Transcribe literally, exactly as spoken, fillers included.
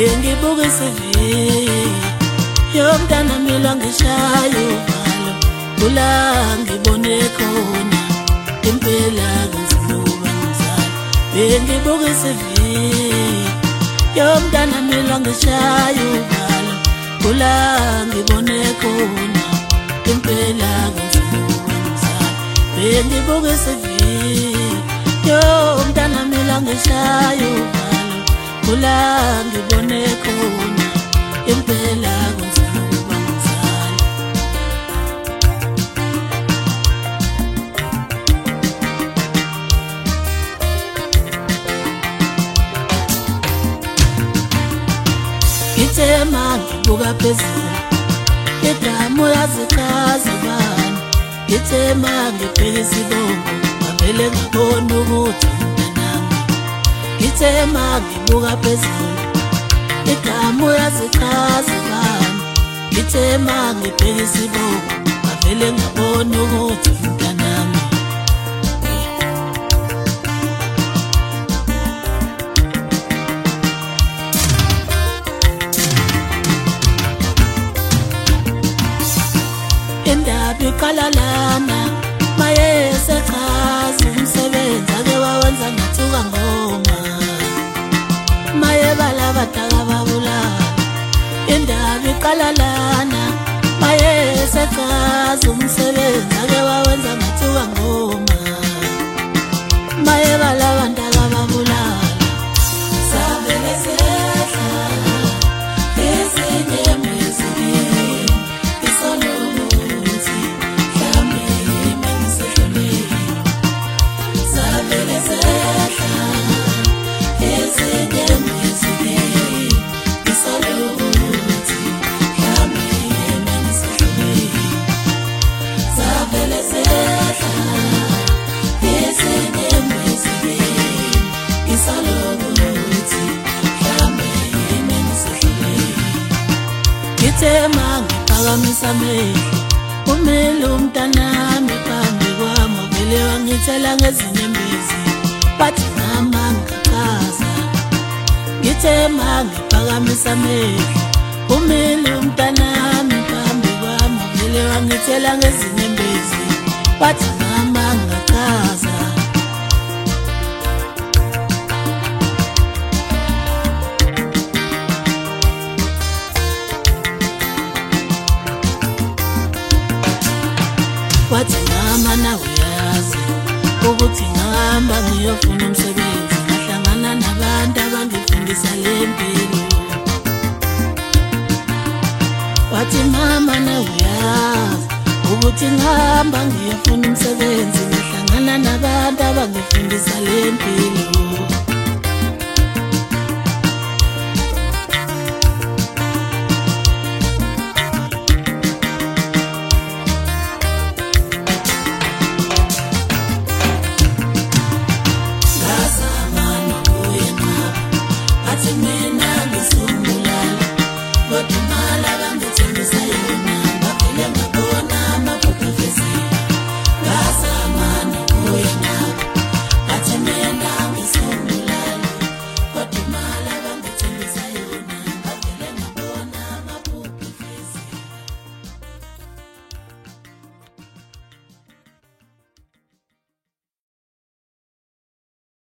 bengibuka isivi yomntana mila ngishayo uvalo kula ngibone khona impela kunzima ngizala bengibuka isivi yomntana mila ngishayo uvalo kula ngibone khona impela kunzima ngizala bengibuka isivi yomntana mila ngishayo uvalo kula ngibone khona impela kunzima ukuba ngizala ngithema ngibuka phezulu igama yazichaza bani ngithema ngibheka isibongo ngavele ngabona ukuthi mntanami ngithema ngibuka phezulu igama yazichaza bani ngithema ngibheka isibongo ngavele ngabona ukuthi mntanami indaba iqala lana maye sechaza umsebenzi ake wawenza ngathuka ngoma maye balabadala babulala indaba iqala lana maye sechaza umsebenzi ake wawenza ngathuka ngoma maye balabadala babulala savele sehla ezinye emizini isoluthi mhlambe mengisehlulile savele sehla ezinye emizini isoluthi mhlambe mengisehlulile savele sehla ezinye emizini isoluthi mhlambe mengisehlulile ngithema ngiphakamisa amehlo umele umntanami phambi kwami vele wangithela ngezinyembezi bathi mama ngikhaza ngithema ngiphakamisa amehlo umele umntanami phambi kwami vele wangithela ngezinyembezi bathi mama ngikhaza wathi mama nawe uyazi ukuthi ngihamba ngiyofuna umsebenzi ngahlangana nabantu abangifundisa lempilo wathi mama nawe uyazi ukuthi ngihamba ngiyofuna umsebenzi ngahlangana nabantu abangifundisa lempilo